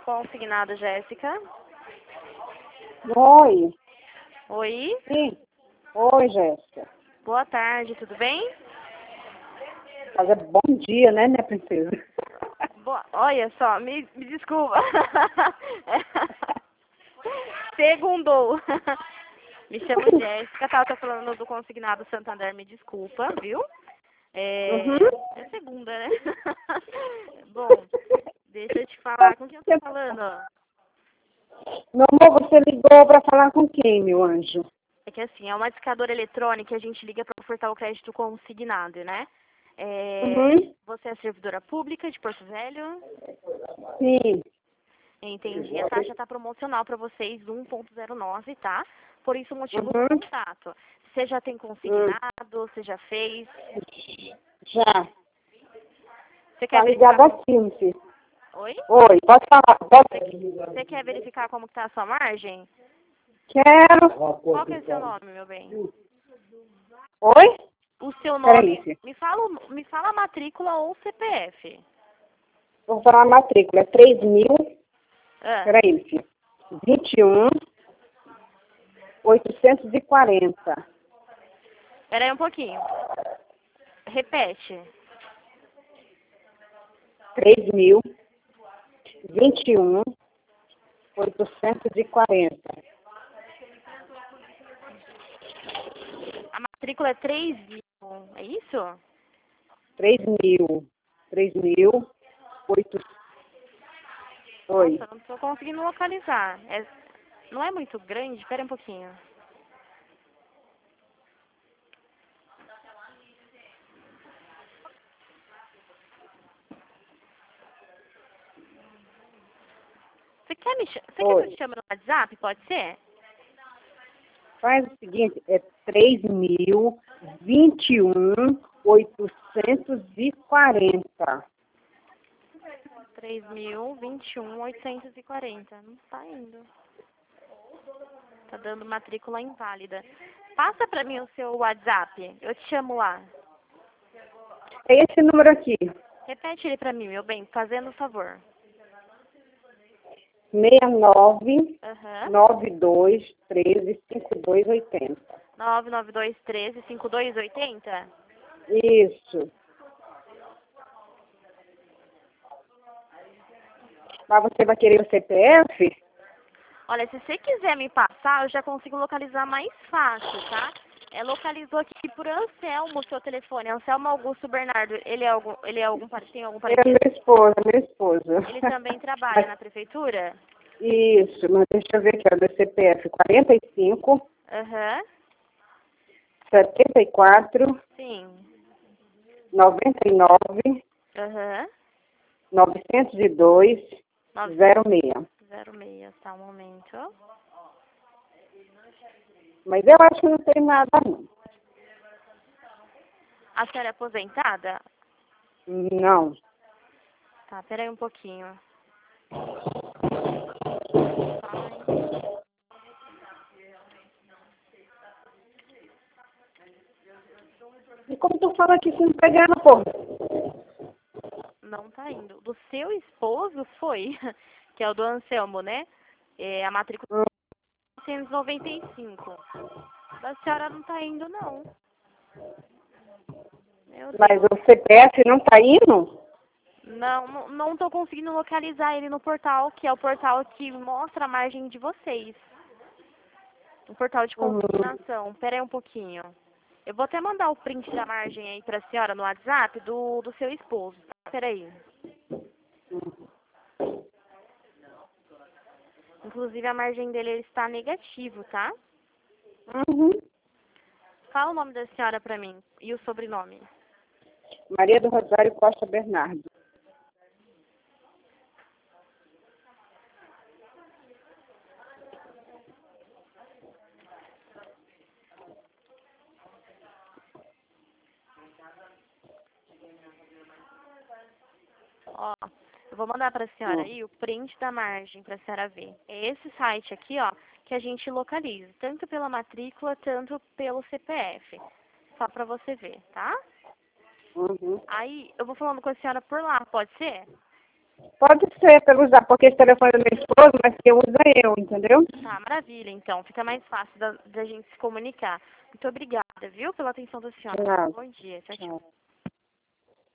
Consignado, Jéssica. Oi. Oi. Sim. Oi, Jéssica. Boa tarde, tudo bem? Fazer bom dia, né, minha princesa? Olha só, me desculpa. Segundou. Me chamo Jéssica, tá? Eu tô falando do Consignado Santander, me desculpa, viu? É segunda, né? Bom, deixa eu te falar, com quem eu tô falando? Meu amor, você ligou pra falar com quem, meu anjo? É que assim, é uma discadora eletrônica e a gente liga para ofertar o crédito consignado, né? Você é servidora pública de Porto Velho? Sim. Entendi. A taxa está promocional para vocês, 1,09, tá? Por isso o motivo do contato. Você já tem consignado, você já fez? Já. Você quer Tá verificar? ligada aqui, meu filho. Oi? Oi, pode falar. Você quer verificar como está a sua margem? Quero. Qual que é o seu nome, meu bem? Oi? O seu Peraí, nome, filho. me fala a matrícula ou CPF. Vou falar a matrícula. É 3.000. Ah, Peraí, meu filho. 21.840. Espera aí um pouquinho. Repete. 3.021.840. A matrícula é 3.000, é isso? 3.000. 3.008. Oi. Nossa, não estou conseguindo localizar. Não é muito grande? Espera um pouquinho. Você quer que eu te chame no WhatsApp? Pode ser? Faz o seguinte, é 3.021.840. 3.021.840. Não está indo. Tá dando matrícula inválida. Passa pra mim o seu WhatsApp. Eu te chamo lá. É esse número aqui. Repete ele pra mim, meu bem, fazendo um favor. 69 Aham. 92 13 5280. 99213-5280? Isso. Mas você vai querer o CPF? Olha, se você quiser me passar, eu já consigo localizar mais fácil, tá? Localizou aqui por Anselmo o seu telefone. Anselmo Augusto Bernardo. Tem algum É parentesco? minha esposa. Ele também trabalha na prefeitura? Isso, mas deixa eu ver aqui, ó, do CPF 45 Aham. 74 Sim. 99 Aham. 902 06. 06, tá, um momento. Mas eu acho que não tem nada, não. A senhora é aposentada? Não. Tá, peraí um pouquinho. E como tu fala que se não pegando, pô? Não tá indo. Do seu esposo foi, que é o do Anselmo, né? A matrícula é 995. Da senhora não tá indo, não. Meu Mas Deus. o CPF não tá indo? Não tô conseguindo localizar ele no portal, que é o portal que mostra a margem de vocês. O portal de consignação. Pera aí um pouquinho. Eu vou até mandar o print da margem aí pra senhora no WhatsApp do seu esposo. Tá? Pera aí. Inclusive a margem dele ele está negativo, tá? Uhum. Fala o nome da senhora pra mim e o sobrenome. Maria do Rosário Costa Bernardo. Ó, eu vou mandar pra senhora aí o print da margem pra senhora ver. É esse site aqui, ó, que a gente localiza, tanto pela matrícula, tanto pelo CPF. Só pra você ver, tá? Uhum. Aí, eu vou falando com a senhora por lá, pode ser? Pode ser pelo usar, porque esse telefone é do meu esposo, mas quem usa é eu, entendeu? Tá, maravilha, então. Fica mais fácil da gente se comunicar. Muito obrigada, viu, pela atenção da senhora. Tchau. Bom dia. Tchau, tchau. Tchau.